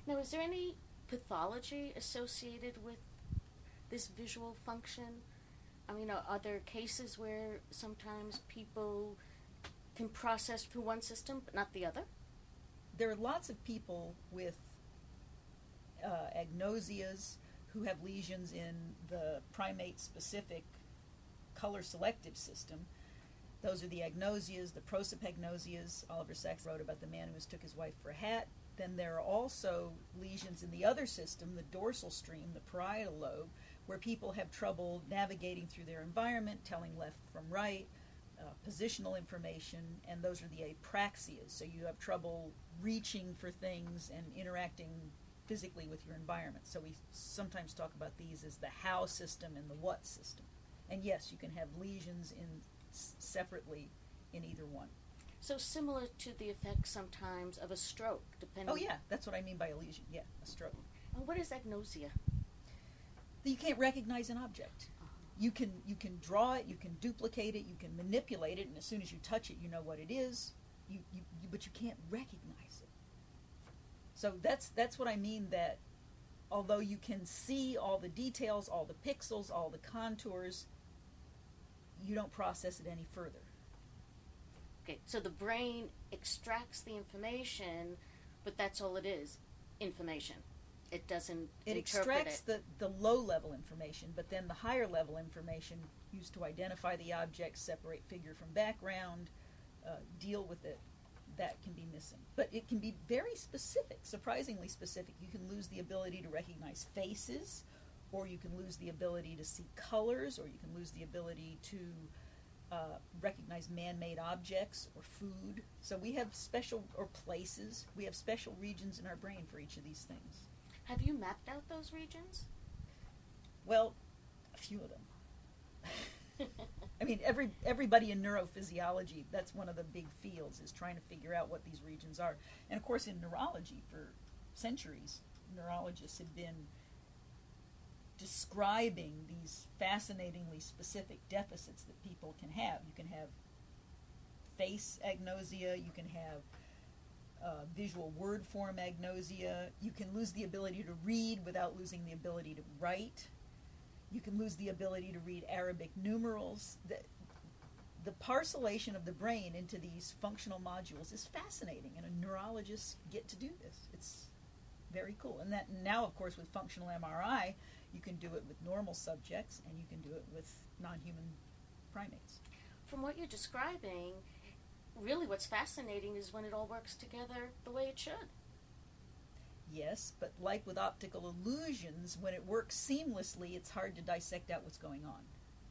Now, is there any pathology associated with this visual function? I mean, are there cases where sometimes people can process through one system but not the other? There are lots of people with agnosias who have lesions in the primate-specific color-selective system. Those are the agnosias, the prosopagnosias. Oliver Sacks wrote about the man who mistook his wife for a hat. Then there are also lesions in the other system, the dorsal stream, the parietal lobe, where people have trouble navigating through their environment, telling left from right, positional information, and those are the apraxias. So you have trouble reaching for things and interacting physically with your environment. So we sometimes talk about these as the how system and the what system. And yes, you can have lesions in separately in either one. So similar to the effect sometimes of a stroke, depending... Oh yeah, that's what I mean by a lesion. Yeah, a stroke. And what is agnosia? You can't recognize an object. You can draw it, you can duplicate it, you can manipulate it, and as soon as you touch it, you know what it is. But you can't recognize it. So that's what I mean, that although you can see all the details, all the pixels, all the contours, you don't process it any further. Okay, so the brain extracts the information, but that's all it is, information. It doesn't It extracts the low-level information, but then the higher-level information used to identify the object, separate figure from background, deal with it, that can be missing. But it can be very specific, surprisingly specific. You can lose the ability to recognize faces, or you can lose the ability to see colors, or you can lose the ability to recognize man-made objects or food. So we have special, or places, we have special regions in our brain for each of these things. Have you mapped out those regions? Well, a few of them. I mean, everybody in neurophysiology, that's one of the big fields, is trying to figure out what these regions are. And of course in neurology, for centuries, neurologists have been describing these fascinatingly specific deficits that people can have. You can have face agnosia, you can have visual word form agnosia, you can lose the ability to read without losing the ability to write, you can lose the ability to read Arabic numerals. The parcellation of the brain into these functional modules is fascinating, and neurologists get to do this. It's very cool. And that now, of course, with functional MRI, you can do it with normal subjects, and you can do it with non-human primates. From what you're describing, really what's fascinating is when it all works together the way it should. Yes, but like with optical illusions, when it works seamlessly, it's hard to dissect out what's going on.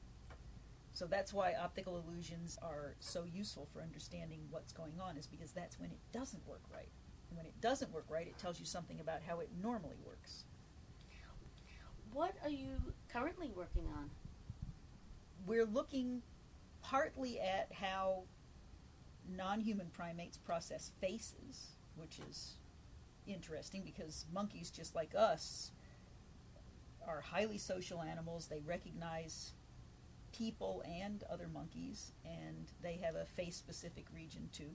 So that's why optical illusions are so useful for understanding what's going on, is because that's when it doesn't work right. And when it doesn't work right, it tells you something about how it normally works. What are you currently working on? We're looking partly at how non-human primates process faces, which is interesting because monkeys, just like us, are highly social animals. They recognize people and other monkeys, and they have a face-specific region too.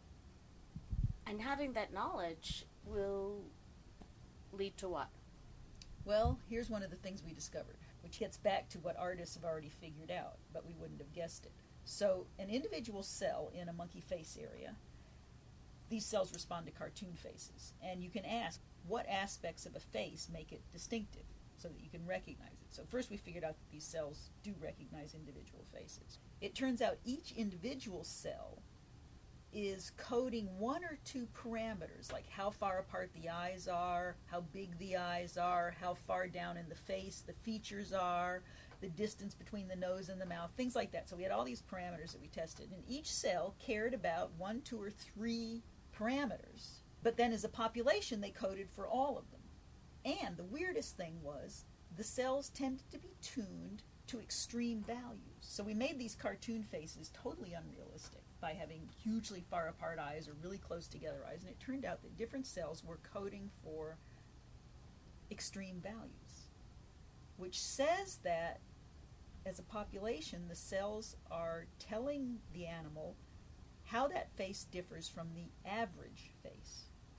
And having that knowledge will lead to what? Well, here's one of the things we discovered, which gets back to what artists have already figured out, but we wouldn't have guessed it. So an individual cell in a monkey face area, these cells respond to cartoon faces. And you can ask, what aspects of a face make it distinctive so that you can recognize it? So first we figured out that these cells do recognize individual faces. It turns out each individual cell is coding one or two parameters, like how far apart the eyes are, how big the eyes are, how far down in the face the features are, the distance between the nose and the mouth, things like that. So we had all these parameters that we tested, and each cell cared about 1, 2, or 3 parameters. But then as a population, they coded for all of them. And the weirdest thing was, the cells tended to be tuned to extreme values. So we made these cartoon faces totally unrealistic by having hugely far apart eyes or really close together eyes, and it turned out that different cells were coding for extreme values, which says that as a population, the cells are telling the animal how that face differs from the average face.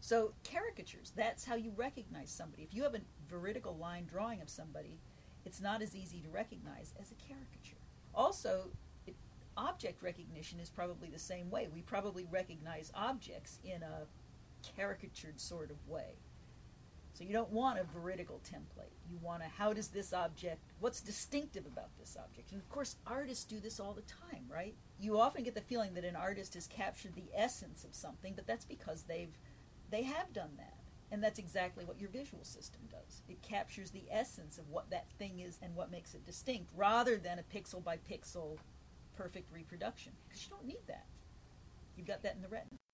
So caricatures, that's how you recognize somebody. If you have a veridical line drawing of somebody, it's not as easy to recognize as a caricature. Also, object recognition is probably the same way. We probably recognize objects in a caricatured sort of way. So you don't want a veridical template. You want how does this object, what's distinctive about this object? And of course, artists do this all the time, right? You often get the feeling that an artist has captured the essence of something, but that's because they have done that. And that's exactly what your visual system does. It captures the essence of what that thing is and what makes it distinct, rather than a pixel by pixel perfect reproduction, because you don't need that. You've got that in the retina.